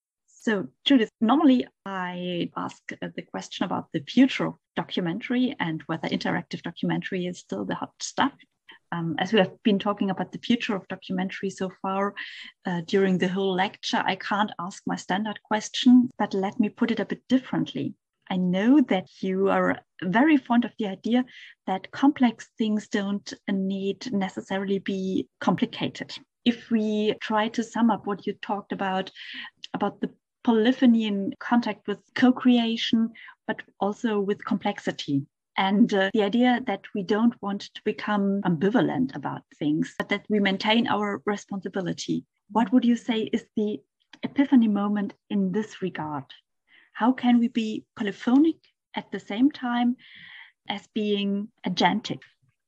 S2: So, Judith, normally I ask the question about the future of documentary and whether interactive documentary is still the hot stuff. As we have been talking about the future of documentary so far during the whole lecture, I can't ask my standard question, but let me put it a bit differently. I know that you are very fond of the idea that complex things don't need necessarily be complicated. If we try to sum up what you talked about the polyphony in contact with co-creation, but also with complexity. And the idea that we don't want to become ambivalent about things, but that we maintain our responsibility. What would you say is the epiphany moment in this regard? How can we be polyphonic at the same time as being agentic?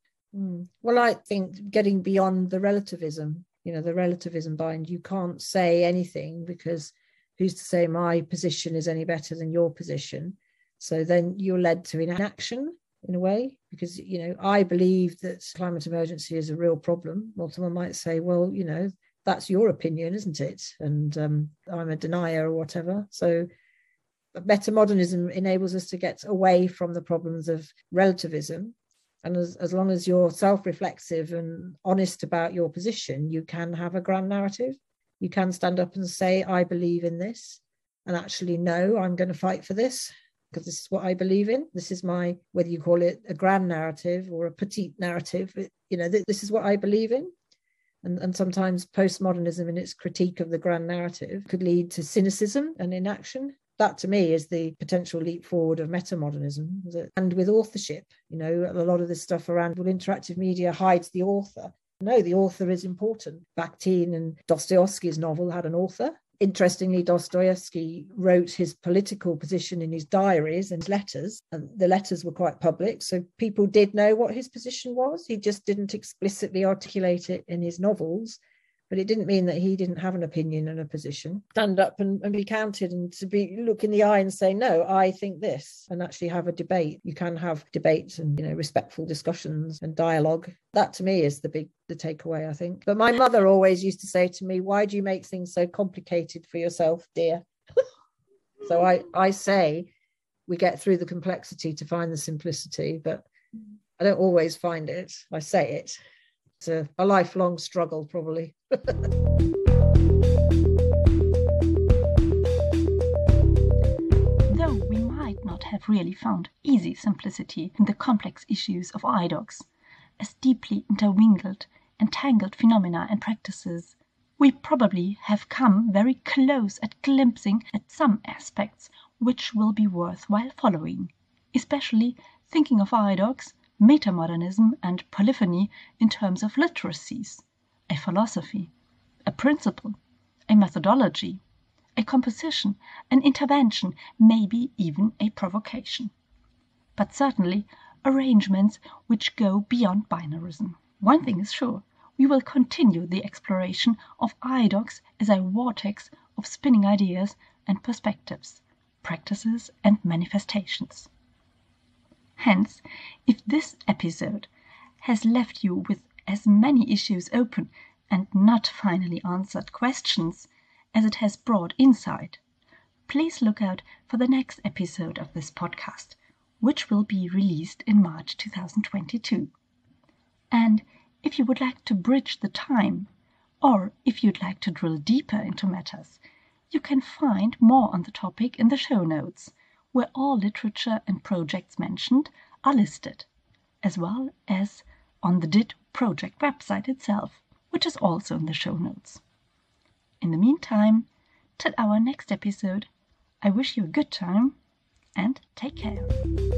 S3: Well, I think getting beyond the relativism, the relativism bind, you can't say anything because who's to say my position is any better than your position? So then you're led to inaction in a way, because, I believe that climate emergency is a real problem. Well, someone might say, well, that's your opinion, isn't it? And I'm a denier or whatever. So metamodernism enables us to get away from the problems of relativism. And as long as you're self-reflexive and honest about your position, you can have a grand narrative. You can stand up and say, I believe in this, and actually, no, I'm going to fight for this because this is what I believe in. This is my, whether you call it a grand narrative or a petite narrative, this is what I believe in. And sometimes postmodernism in its critique of the grand narrative could lead to cynicism and inaction. That to me is the potential leap forward of metamodernism. And with authorship, a lot of this stuff around, well, interactive media hides the author. No, the author is important. Bakhtin and Dostoevsky's novel had an author. Interestingly, Dostoevsky wrote his political position in his diaries and letters, and the letters were quite public, so people did know what his position was. He just didn't explicitly articulate it in his novels, But it didn't mean that he didn't have an opinion and a position. Stand up and be counted, and to be look in the eye and say, no, I think this, and actually have a debate. You can have debates and, respectful discussions and dialogue. That to me is the takeaway, I think. But my mother always used to say to me, why do you make things so complicated for yourself, dear? So I say we get through the complexity to find the simplicity, but I don't always find it. I say it. It's a lifelong struggle, probably.
S2: Though we might not have really found easy simplicity in the complex issues of IDOCs, as deeply intermingled and tangled phenomena and practices, we probably have come very close at glimpsing at some aspects which will be worthwhile following, especially thinking of IDOCs, metamodernism and polyphony in terms of literacies, a philosophy, a principle, a methodology, a composition, an intervention, maybe even a provocation. But certainly arrangements which go beyond binarism. One thing is sure, we will continue the exploration of IDOCs as a vortex of spinning ideas and perspectives, practices and manifestations. Hence, if this episode has left you with as many issues open and not finally answered questions as it has brought insight, please look out for the next episode of this podcast, which will be released in March 2022. And if you would like to bridge the time, or if you'd like to drill deeper into matters, you can find more on the topic in the show notes, where all literature and projects mentioned are listed, as well as on the DIT project website itself, which is also in the show notes. In the meantime, till our next episode, I wish you a good time and take care.